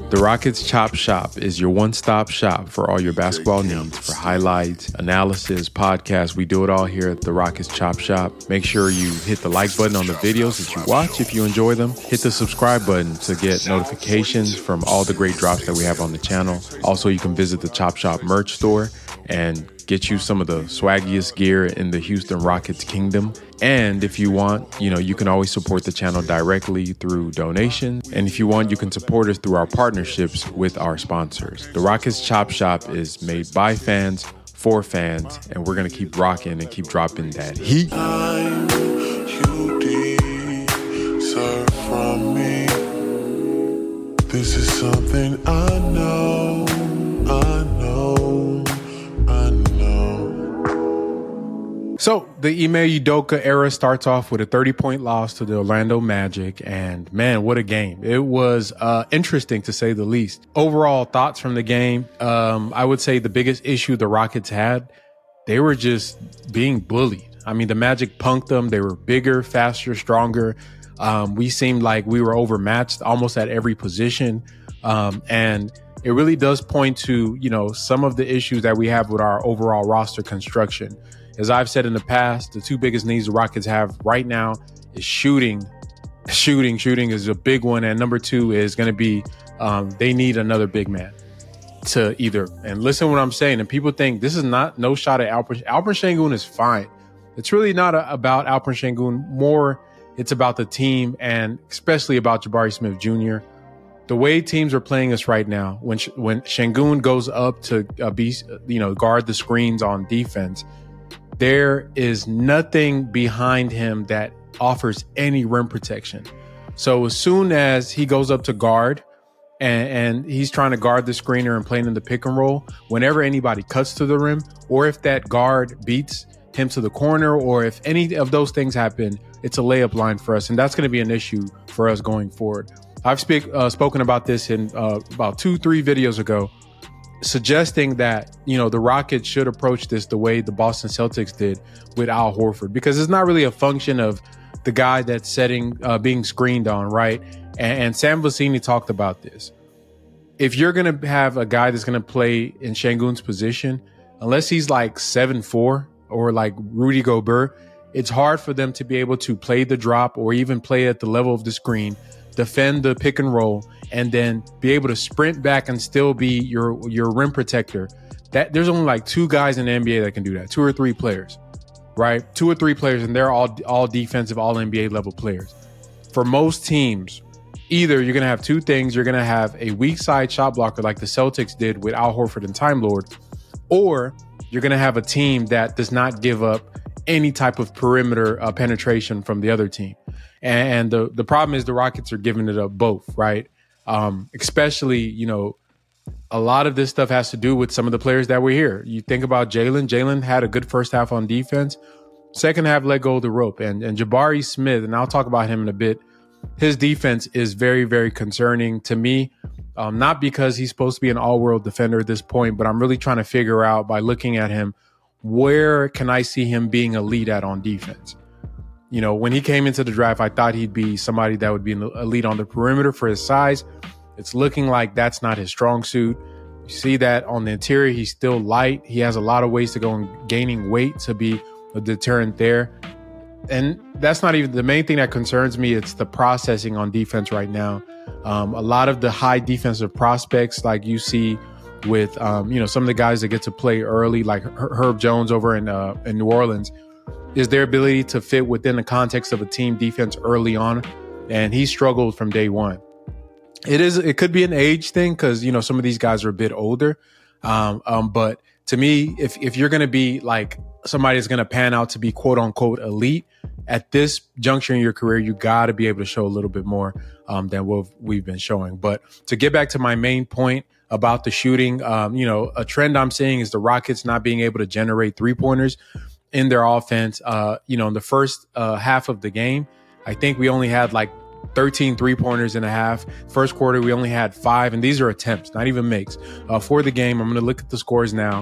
The Rockets Chop Shop is your one-stop shop for all your basketball needs, for highlights, analysis, podcasts. We do it all here at the Rockets Chop Shop. Make sure you hit the like button on the videos that you watch if you enjoy them. Hit the subscribe button to get notifications from all the great drops that we have on the channel. Also, you can visit the Chop Shop merch store and get you some of the swaggiest gear in the Houston Rockets kingdom. And if you want, you can always support the channel directly through donations. And if you want, you can support us through our partnerships with our sponsors. The Rockets Chop Shop is made by fans, for fans, and we're going to keep rocking and keep dropping that heat. You deserve from me. This is something I know. So the Ime Udoka era starts off with a 30-point loss to the Orlando Magic, and man, what a game. It was interesting to say the least. Overall thoughts from the game, I would say the biggest issue the Rockets had, they were just being bullied. I mean, the Magic punked them. They were bigger, faster, stronger. We seemed like we were overmatched almost at every position. And it really does point to, some of the issues that we have with our overall roster construction. As I've said in the past, the two biggest needs the Rockets have right now is shooting. Shooting is a big one. And number two is going to be they need another big man to either. And listen to what I'm saying. And people think this is no shot at Alperen. Alperen Sengun is fine. It's really not about Alperen Sengun. More, it's about the team and especially about Jabari Smith Jr. The way teams are playing us right now, when Sengun goes up to guard the screens on defense, there is nothing behind him that offers any rim protection. So as soon as he goes up to guard and he's trying to guard the screener and playing in the pick and roll, whenever anybody cuts to the rim, or if that guard beats him to the corner, or if any of those things happen, it's a layup line for us. And that's going to be an issue for us going forward. I've spoken about this in about 2-3 videos ago, suggesting that, the Rockets should approach this the way the Boston Celtics did with Al Horford, because it's not really a function of the guy that's being screened on, right? And Sam Vecenie talked about this. If you're going to have a guy that's going to play in Sengun's position, unless he's like 7'4" or like Rudy Gobert, it's hard for them to be able to play the drop or even play at the level of the screen, defend the pick and roll, and then be able to sprint back and still be your rim protector. That there's only like two guys in the NBA that can do that, 2 or 3 players, right? 2 or 3 players, and they're all defensive, all NBA level players. For most teams, either you're going to have two things. You're going to have a weak side shot blocker like the Celtics did with Al Horford and Time Lord, or you're going to have a team that does not give up any type of perimeter penetration from the other team. And the problem is the Rockets are giving it up both, right? Especially, a lot of this stuff has to do with some of the players that were here. You think about Jalen. Jalen had a good first half on defense. Second half, let go of the rope. And Jabari Smith, and I'll talk about him in a bit, his defense is very, very concerning to me. Not because he's supposed to be an all-world defender at this point, but I'm really trying to figure out by looking at him, where can I see him being elite at on defense? When he came into the draft, I thought he'd be somebody that would be an elite on the perimeter for his size. It's looking like that's not his strong suit. You see that on the interior, he's still light. He has a lot of ways to go in gaining weight to be a deterrent there. And that's not even the main thing that concerns me. It's the processing on defense right now. A lot of the high defensive prospects like you see with, some of the guys that get to play early, like Herb Jones over in New Orleans, is their ability to fit within the context of a team defense early on. And he struggled from day one. It could be an age thing because, some of these guys are a bit older. But to me, if you're going to be like somebody that's going to pan out to be quote unquote elite at this juncture in your career, you got to be able to show a little bit more than what we've been showing. But to get back to my main point about the shooting, a trend I'm seeing is the Rockets not being able to generate 3-pointers in their offense. In the first half of the game, I think we only had like 13 3-pointers in a half. First quarter, we only had 5, and these are attempts, not even makes. For the game, I'm going to look at the scores now.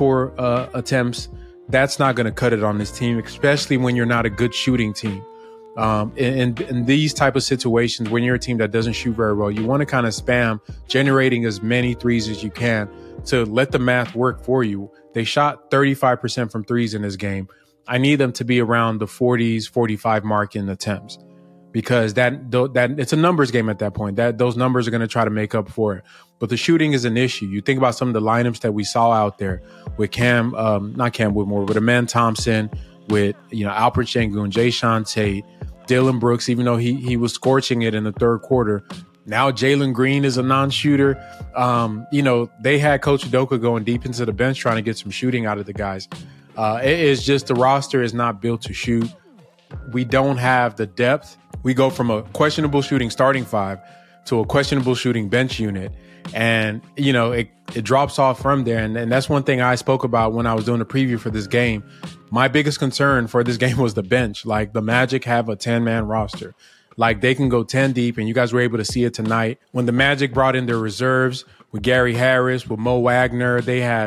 34 attempts. That's not going to cut it on this team, especially when you're not a good shooting team. In these type of situations, when you're a team that doesn't shoot very well, you want to kind of spam generating as many threes as you can to let the math work for you. They shot 35% from threes in this game. I need them to be around the 40s, 45 mark in attempts, because that it's a numbers game at that point. That those numbers are going to try to make up for it. But the shooting is an issue. You think about some of the lineups that we saw out there with not Cam Whitmore, but Amen Thompson, with Alperen Sengun, Jae'Sean Tate, Dillon Brooks, even though he was scorching it in the third quarter. Now Jalen Green is a non-shooter. They had Coach Udoka going deep into the bench trying to get some shooting out of the guys. It is just the roster is not built to shoot. We don't have the depth. We go from a questionable shooting starting five to a questionable shooting bench unit. And, it drops off from there. And that's one thing I spoke about when I was doing the preview for this game. My biggest concern for this game was the bench. Like, the Magic have a 10-man roster. Like, they can go 10 deep, and you guys were able to see it tonight. When the Magic brought in their reserves with Gary Harris, with Mo Wagner, they had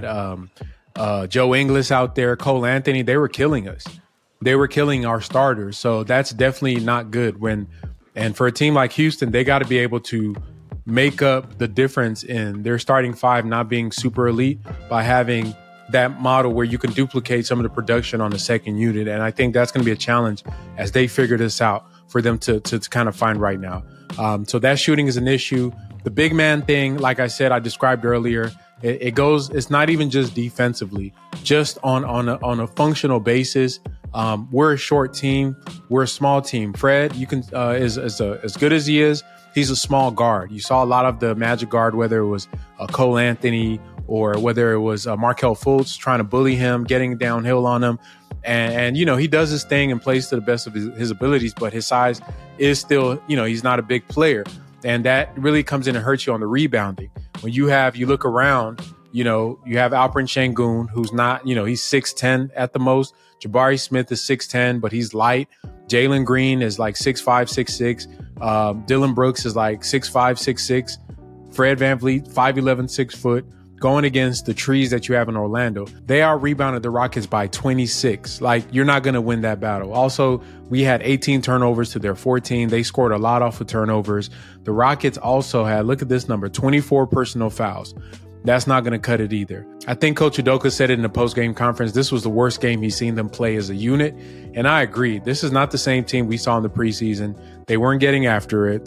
Joe Ingles out there, Cole Anthony. They were killing us. They were killing our starters. So that's definitely not good. And for a team like Houston, they got to be able to make up the difference in their starting five not being super elite by having that model where you can duplicate some of the production on the second unit. And I think that's going to be a challenge as they figure this out for them to kind of find right now. So that shooting is an issue. The big man thing, like I said, I described earlier, it's not even just defensively, just on a functional basis. We're a short team. We're a small team. Fred, is as good as he is, he's a small guard. You saw a lot of the Magic guard, whether it was Cole Anthony or whether it was Markelle Fultz trying to bully him, getting downhill on him. And he does his thing and plays to the best of his abilities, but his size is still, he's not a big player. And that really comes in and hurts you on the rebounding. When you look around, you have Alperen Sengun, who's not, he's 6'10" at the most. Jabari Smith is 6'10", but he's light. Jalen Green is like 6'5", 6'6". Dillon Brooks is like 6'5", 6'6". Fred VanVleet, 5'11", 6 foot. Going against the trees that you have in Orlando, they out-rebounded the Rockets by 26. Like, you're not going to win that battle. Also, we had 18 turnovers to their 14. They scored a lot off of turnovers. The Rockets also had, look at this number, 24 personal fouls. That's not going to cut it either. I think Coach Udoka said it in the post-game conference. This was the worst game he's seen them play as a unit. And I agree. This is not the same team we saw in the preseason. They weren't getting after it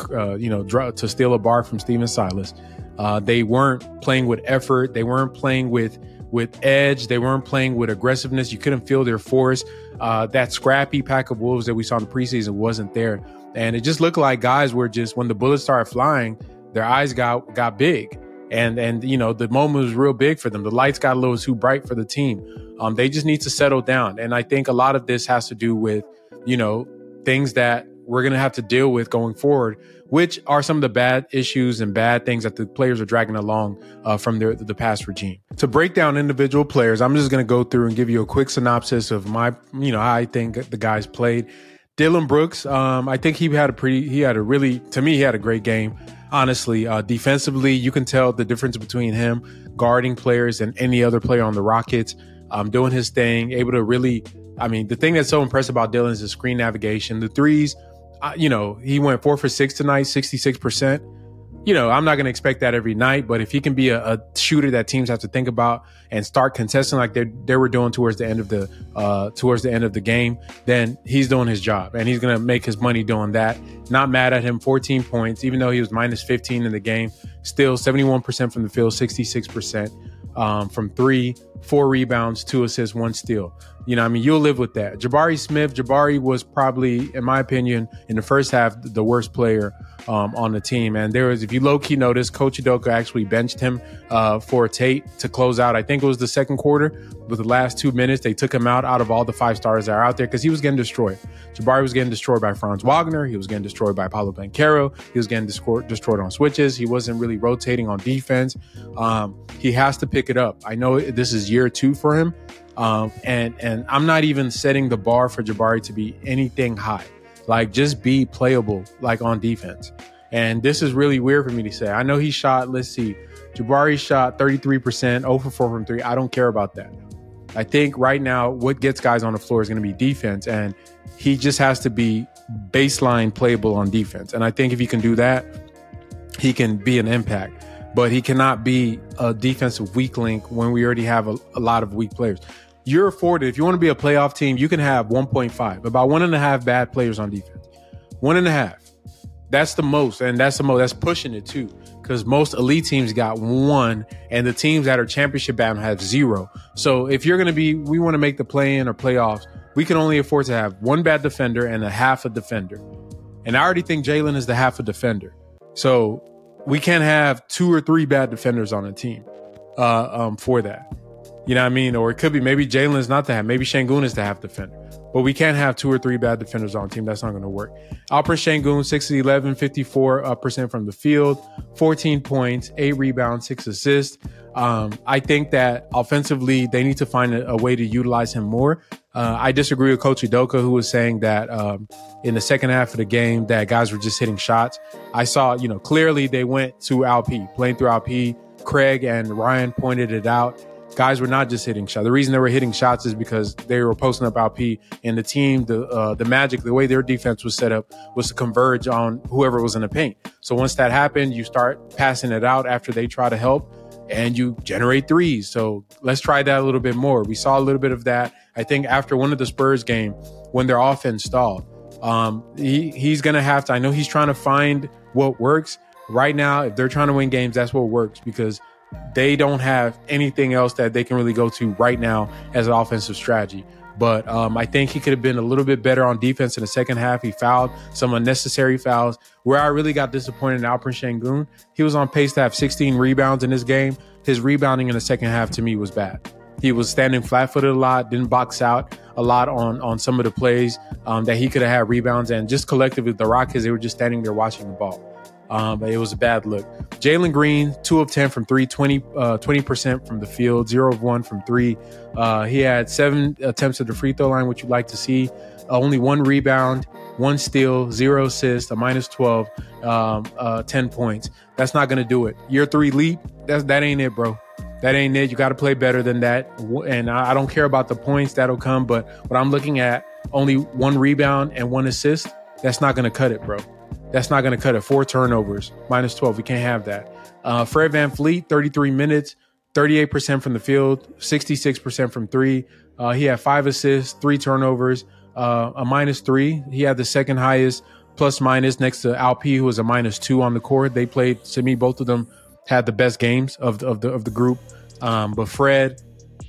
to steal a bar from Steven Silas. They weren't playing with effort. They weren't playing with edge. They weren't playing with aggressiveness. You couldn't feel their force. That scrappy pack of wolves that we saw in the preseason wasn't there. And it just looked like guys were just, when the bullets started flying, their eyes got big. And the moment was real big for them. The lights got a little too bright for the team. They just need to settle down. And I think a lot of this has to do with, things that we're going to have to deal with going forward, which are some of the bad issues and bad things that the players are dragging along from the past regime. To break down individual players, I'm just going to go through and give you a quick synopsis of how I think the guys played. Dillon Brooks, I think he had a great game. Honestly, defensively, you can tell the difference between him guarding players and any other player on the Rockets, doing his thing, able to really, the thing that's so impressive about Dillon is the screen navigation. The threes, he went 4 for 6 tonight, 66%. I'm not going to expect that every night, but if he can be a shooter that teams have to think about and start contesting like they were doing towards the end of the game, then he's doing his job and he's going to make his money doing that. Not mad at him. 14 points, even though he was minus 15 in the game, still 71% from the field, 66% from three, 4 rebounds, 2 assists, 1 steal. You'll live with that. Jabari was probably, in my opinion, in the first half, the worst player on the team. And if you low-key notice, Coach Udoka actually benched him for Tate to close out. I think it was the second quarter. With the last 2 minutes, they took him out of all the 5 stars that are out there because he was getting destroyed. Jabari was getting destroyed by Franz Wagner. He was getting destroyed by Paolo Banchero. He was getting destroyed on switches. He wasn't really rotating on defense. He has to pick it up. I know this is year 2 for him. And I'm not even setting the bar for Jabari to be anything high. Like, just be playable, like, on defense. And this is really weird for me to say. I know he shot, let's see, Jabari shot 33%, 0 for 4 from 3. I don't care about that. I think right now what gets guys on the floor is going to be defense, and he just has to be baseline playable on defense. And I think if he can do that, he can be an impact. But he cannot be a defensive weak link when we already have a lot of weak players. You're afforded, if you want to be a playoff team, you can have 1.5, about 1.5 bad players on defense. 1.5. That's the most, and that's pushing it too, because most elite teams got 1, and the teams that are championship bound have 0. So if you're going to we want to make the play-in or playoffs, we can only afford to have 1 bad defender and a half a defender. And I already think Jalen is the half a defender. So we can't have 2 or 3 bad defenders on a team for that. You know what I mean? Or it could be maybe Jalen's not the half. Maybe Şengün is the half defender. But we can't have 2 or 3 bad defenders on a team. That's not going to work. Alperen Şengün, 6-11, 54% from the field, 14 points, 8 rebounds, 6 assists. I think that offensively, they need to find a way to utilize him more. I disagree with Coach Udoka, who was saying that in the second half of the game that guys were just hitting shots. I saw, clearly they went to Alp, playing through Alp. Craig and Ryan pointed it out. Guys were not just hitting shots. The reason they were hitting shots is because they were posting up Alp, and the team, the Magic, the way their defense was set up was to converge on whoever was in the paint. So once that happened, you start passing it out after they try to help, and you generate threes. So let's try that a little bit more. We saw a little bit of that, I think, after one of the Spurs game when their offense stalled. He's going to have to, I know he's trying to find what works. Right now, if they're trying to win games, that's what works, because they don't have anything else that they can really go to right now as an offensive strategy. But I think he could have been a little bit better on defense in the second half. He fouled some unnecessary fouls. Where I really got disappointed in Alperen Şengün, he was on pace to have 16 rebounds in this game. His rebounding in the second half to me was bad. He was standing flat-footed a lot, didn't box out a lot on some of the plays that he could have had rebounds. And just collectively, the Rockets, they were just standing there watching the ball. But it was a bad look. Jalen Green, 2 of 10 from 3, 20% from the field, 0 of 1 from 3. He had 7 attempts at the free throw line, which you'd like to see. Only 1 rebound, 1 steal, 0 assists, a -12, 10 points. That's not going to do it. Year 3 leap, that ain't it, bro. That ain't it. You got to play better than that. And I don't care about the points that'll come, but what I'm looking at, only 1 rebound and 1 assist, that's not going to cut it, bro. That's not going to cut it. 4 turnovers, -12. We can't have that. Fred VanVleet, 33 minutes, 38% from the field, 66% from 3. He had 5 assists, 3 turnovers, a -3. He had the second highest plus-minus next to Alp, who was a -2 on the court. They played, to me, both of them had the best games of the group. But Fred,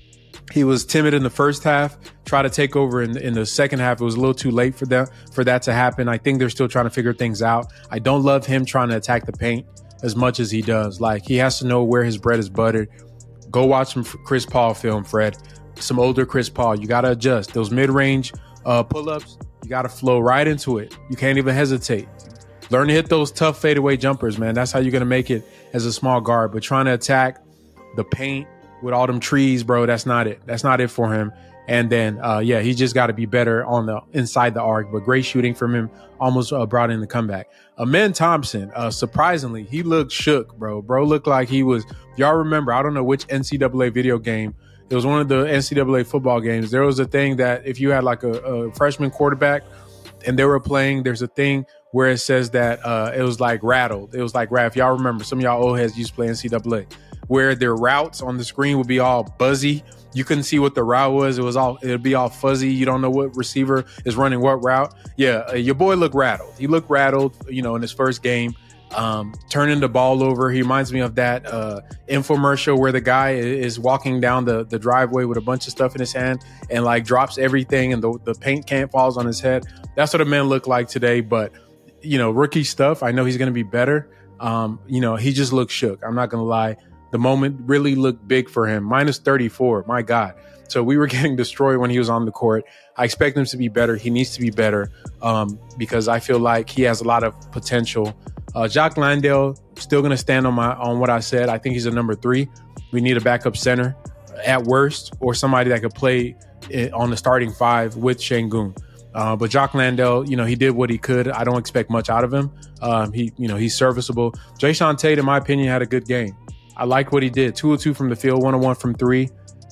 he was timid in the first half, tried to take over in the second half. It was a little too late for that to happen. I think they're still trying to figure things out. I don't love him trying to attack the paint as much as he does. Like, he has to know where his bread is buttered. Go watch some Chris Paul film, Fred. Some older Chris Paul. You got to adjust. Those mid-range pull-ups, you got to flow right into it. You can't even hesitate. Learn to hit those tough fadeaway jumpers, man. That's how you're going to make it as a small guard. But trying to attack the paint with all them trees, bro, that's not it. That's not it for him. And then, he just got to be better on the inside the arc. But great shooting from him, almost brought in the comeback. Amen Thompson, surprisingly, he looked shook, bro. Bro looked like he was, y'all remember, I don't know which NCAA video game. It was one of the NCAA football games. There was a thing that if you had like a freshman quarterback and they were playing, there's a thing where it says that it was like rattled. It was like, if y'all remember, some of y'all old heads used to play NCAA, where their routes on the screen would be all buzzy. You couldn't see what the route was. It'd be all fuzzy. You don't know what receiver is running what route. Yeah, your boy looked rattled. He looked rattled, in his first game, turning the ball over. He reminds me of that infomercial where the guy is walking down the driveway with a bunch of stuff in his hand and like drops everything and the paint can falls on his head. That's what a man looked like today. But, rookie stuff, I know he's going to be better. He just looked shook. I'm not going to lie. The moment really looked big for him. -34. My God. So we were getting destroyed when he was on the court. I expect him to be better. He needs to be better because I feel like he has a lot of potential. Jock Landale, still going to stand on what I said. I think he's a number 3. We need a backup center at worst, or somebody that could play on the starting 5 with Şengün. But Jock Landale, he did what he could. I don't expect much out of him. He's serviceable. Jae'Sean Tate, in my opinion, had a good game. I like what he did. 2 of 2 from the field, 1 of 1 from 3.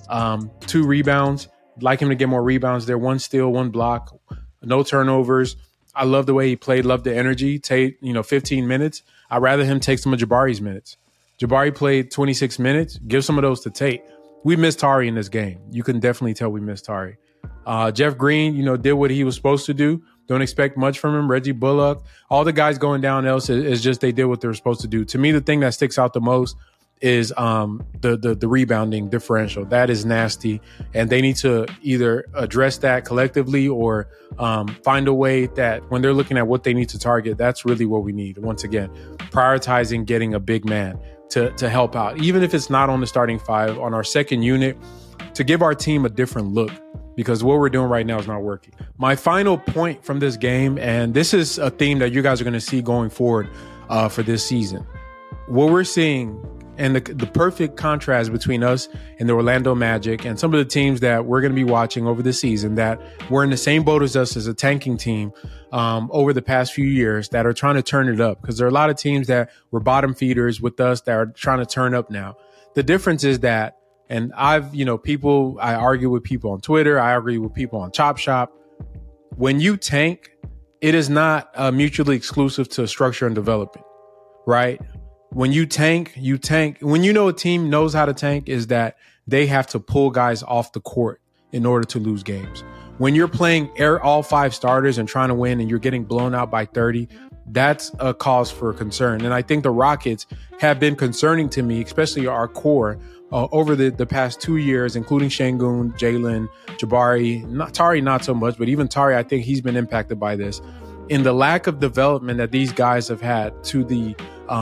2 rebounds. Like him to get more rebounds there. 1 steal, 1 block, no turnovers. I love the way he played. Love the energy. Tate, 15 minutes. I'd rather him take some of Jabari's minutes. Jabari played 26 minutes. Give some of those to Tate. We missed Tari in this game. You can definitely tell we missed Tari. Jeff Green, did what he was supposed to do. Don't expect much from him. Reggie Bullock, all the guys going down else is just they did what they were supposed to do. To me, the thing that sticks out the most is the rebounding differential. That is nasty, and they need to either address that collectively or find a way that when they're looking at what they need to target, that's really what we need. Once again, prioritizing getting a big man to help out, even if it's not on the starting 5, on our second unit, to give our team a different look, because what we're doing right now is not working. My final point from this game, and this is a theme that you guys are going to see going forward for this season, what we're seeing and the perfect contrast between us and the Orlando Magic and some of the teams that we're going to be watching over the season that were in the same boat as us as a tanking team over the past few years that are trying to turn it up, because there are a lot of teams that were bottom feeders with us that are trying to turn up now. The difference is that, and I argue with people on Twitter, I argue with people on Chop Shop. When you tank, it is not mutually exclusive to structure and development, right? When you tank, you tank. When a team knows how to tank, is that they have to pull guys off the court in order to lose games. When you're playing all 5 starters and trying to win and you're getting blown out by 30, that's a cause for concern. And I think the Rockets have been concerning to me, especially our core, over the past 2 years, including Şengün, Jalen, Jabari, Tari not so much, but even Tari, I think he's been impacted by this. In the lack of development that these guys have had to the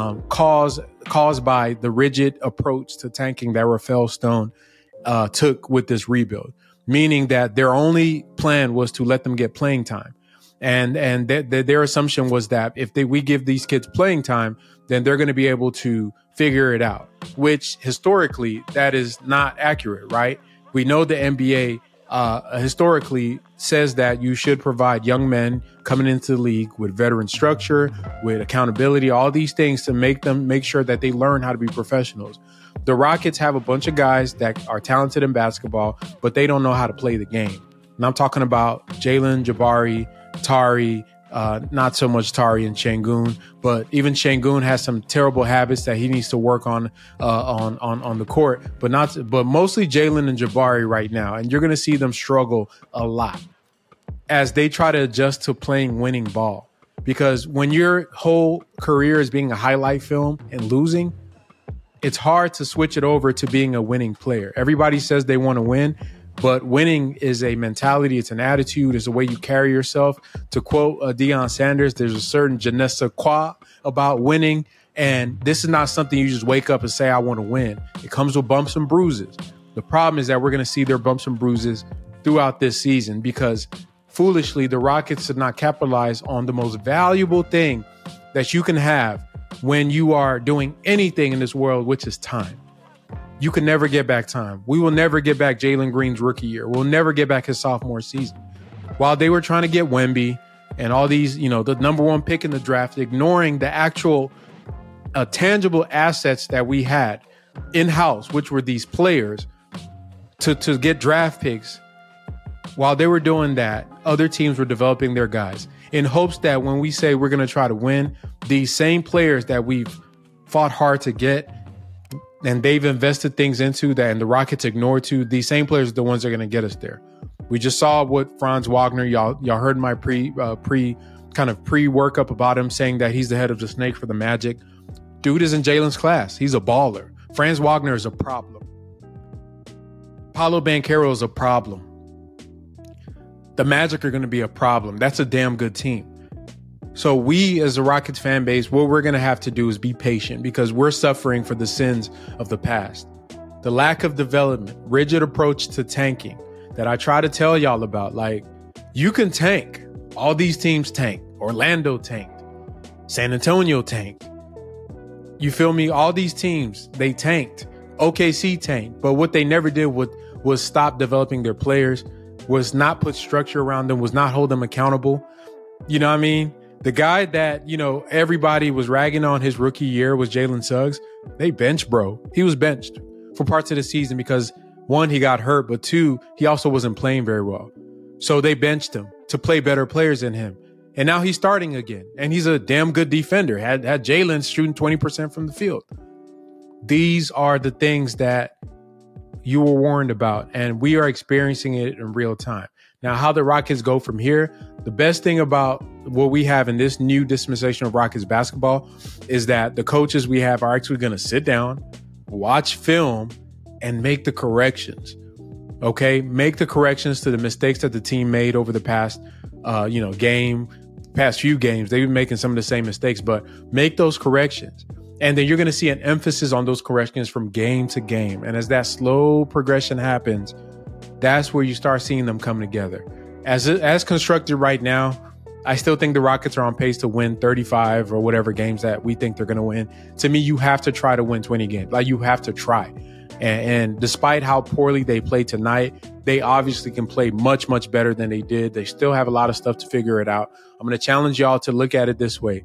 caused by the rigid approach to tanking that Rafael Stone took with this rebuild, meaning that their only plan was to let them get playing time. And their assumption was that if we give these kids playing time, then they're going to be able to figure it out, which historically that is not accurate, right? We know the NBA historically says that you should provide young men coming into the league with veteran structure, with accountability, all these things to make sure that they learn how to be professionals. The Rockets have a bunch of guys that are talented in basketball, but they don't know how to play the game. And I'm talking about Jalen, Jabari, Tari, not so much Tari and Şengün, but even Şengün has some terrible habits that he needs to work on the court, but mostly Jalen and Jabari right now. And you're going to see them struggle a lot as they try to adjust to playing winning ball. Because when your whole career is being a highlight film and losing, it's hard to switch it over to being a winning player. Everybody says they want to win, but winning is a mentality. It's an attitude. It's a way you carry yourself. To quote Deion Sanders, there's a certain je ne sais quoi about winning. And this is not something you just wake up and say, I want to win. It comes with bumps and bruises. The problem is that we're going to see their bumps and bruises throughout this season because foolishly, the Rockets did not capitalize on the most valuable thing that you can have when you are doing anything in this world, which is time. You can never get back time. We will never get back Jalen Green's rookie year. We'll never get back his sophomore season. While they were trying to get Wemby and all these, the number 1 pick in the draft, ignoring the actual tangible assets that we had in-house, which were these players, to get draft picks. While they were doing that, other teams were developing their guys in hopes that when we say we're going to try to win, these same players that we've fought hard to get and they've invested things into that and the Rockets ignored too, these same players are the ones that are going to get us there. We just saw what Franz Wagner, y'all heard my pre-workup about him saying that he's the head of the snake for the Magic. Dude is in Jalen's class. He's a baller. Franz Wagner is a problem. Paolo Banchero is a problem. The Magic are going to be a problem. That's a damn good team. So we, as a Rockets fan base, what we're going to have to do is be patient because we're suffering for the sins of the past. The lack of development, rigid approach to tanking that I try to tell y'all about. Like, you can tank. All these teams tanked. Orlando tanked. San Antonio tanked. You feel me? All these teams, they tanked. OKC tanked. But what they never did was stop developing their players, was not put structure around them, was not hold them accountable. You know what I mean? The guy that, everybody was ragging on his rookie year was Jalen Suggs. They benched, bro. He was benched for parts of the season because one, he got hurt, but two, he also wasn't playing very well. So they benched him to play better players than him. And now he's starting again. And he's a damn good defender. Had Jalen shooting 20% from the field. These are the things that you were warned about, and we are experiencing it in real time. Now, how the Rockets go from here, the best thing about what we have in this new dispensation of Rockets basketball is that the coaches we have are actually going to sit down, watch film, and make the corrections. Okay? Make the corrections to the mistakes that the team made over the past, past few games. They've been making some of the same mistakes, but make those corrections. And then you're going to see an emphasis on those corrections from game to game. And as that slow progression happens, that's where you start seeing them come together. As constructed right now, I still think the Rockets are on pace to win 35 or whatever games that we think they're going to win. To me, you have to try to win 20 games. Like, you have to try. And despite how poorly they played tonight, they obviously can play much, much better than they did. They still have a lot of stuff to figure it out. I'm going to challenge y'all to look at it this way.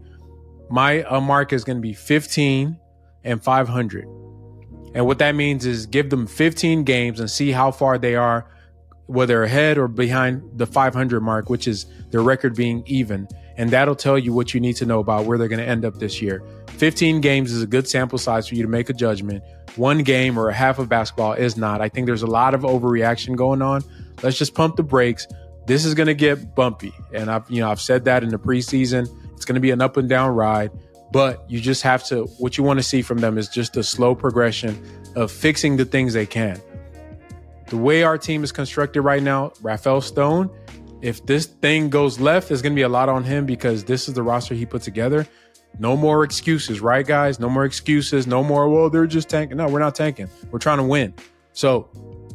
My mark is going to be 15 and 500. And what that means is give them 15 games and see how far they are, whether ahead or behind the 500 mark, which is their record being even. And that'll tell you what you need to know about where they're going to end up this year. 15 games is a good sample size for you to make a judgment. One game or a half of basketball is not. I think there's a lot of overreaction going on. Let's just pump the brakes. This is going to get bumpy. And I've said that in the preseason. It's going to be an up and down ride, but you just have to, what you want to see from them is just a slow progression of fixing the things they can. The way our team is constructed right now, Rafael Stone, if this thing goes left, there's going to be a lot on him because this is the roster he put together. No more excuses, right, guys? No more excuses. No more, well, they're just tanking. No, we're not tanking. We're trying to win. So,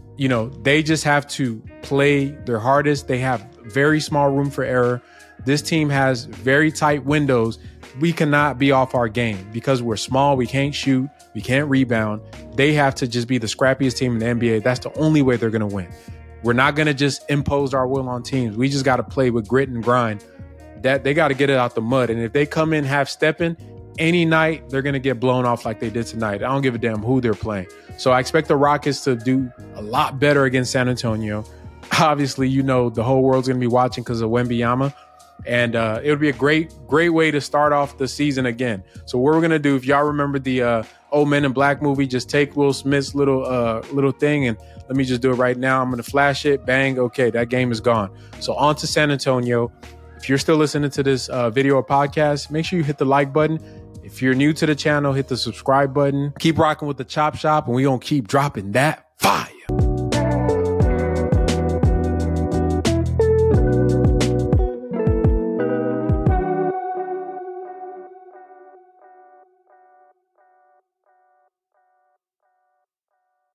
they just have to play their hardest. They have very small room for error. This team has very tight windows. We cannot be off our game because we're small. We can't shoot. We can't rebound. They have to just be the scrappiest team in the NBA. That's the only way they're going to win. We're not going to just impose our will on teams. We just got to play with grit and grind. That they got to get it out the mud. And if they come in half stepping, any night they're going to get blown off like they did tonight. I don't give a damn who they're playing. So I expect the Rockets to do a lot better against San Antonio. Obviously, the whole world's going to be watching because of Wembanyama. And it would be a great way to start off the season again. So what we're going to do, if y'all remember the Old Men in Black movie, just take Will Smith's little thing and let me just do it right now. I'm going to flash it. Bang. Okay, that game is gone. So on to San Antonio. If you're still listening to this video or podcast, make sure you hit the like button. If you're new to the channel, hit the subscribe button. Keep rocking with the Chop Shop, and we're going to keep dropping that fire.